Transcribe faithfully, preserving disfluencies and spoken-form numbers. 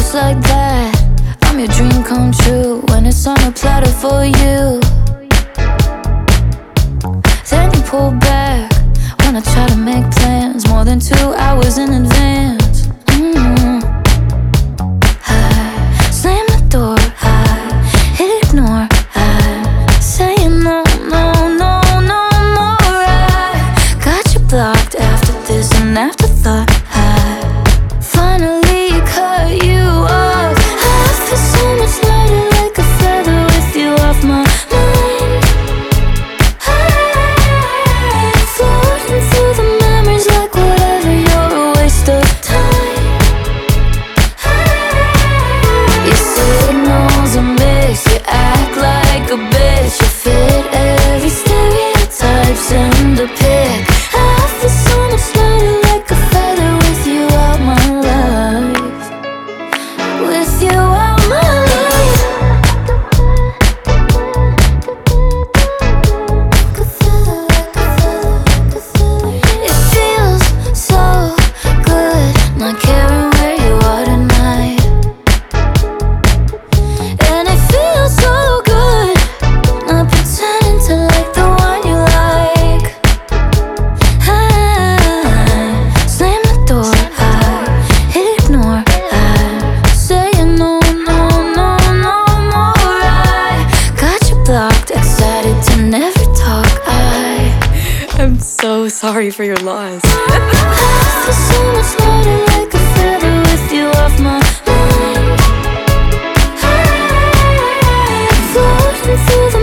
Just like that, I'm your dream come true when it's on a platter for you. Then you pull back when I try to make plans more than two hours in advance. mm. I slam the door, I hit ignore, I say no, no, no, no more. I got you blocked after this, an afterthought. I finally cut you off. I feel so much lighter, like a feather with you off my mind. I'm floating through the memories like whatever, you're a waste of time. Your signals are mixed, you act like a bitch, you fit every stereotype, send a pic. I feel so much lighter, like a feather with you out my life. With you out my life. It feels so good not caring where you are tonight. And it feels so good not pretending to like the one you like. I slam the door, I hit ignore, I say no, no, no, no more. I got you blocked, excited to never talk. I I'm so sorry for your loss. I feel so much lighter, like a feather with you off my mind. I'm floating through the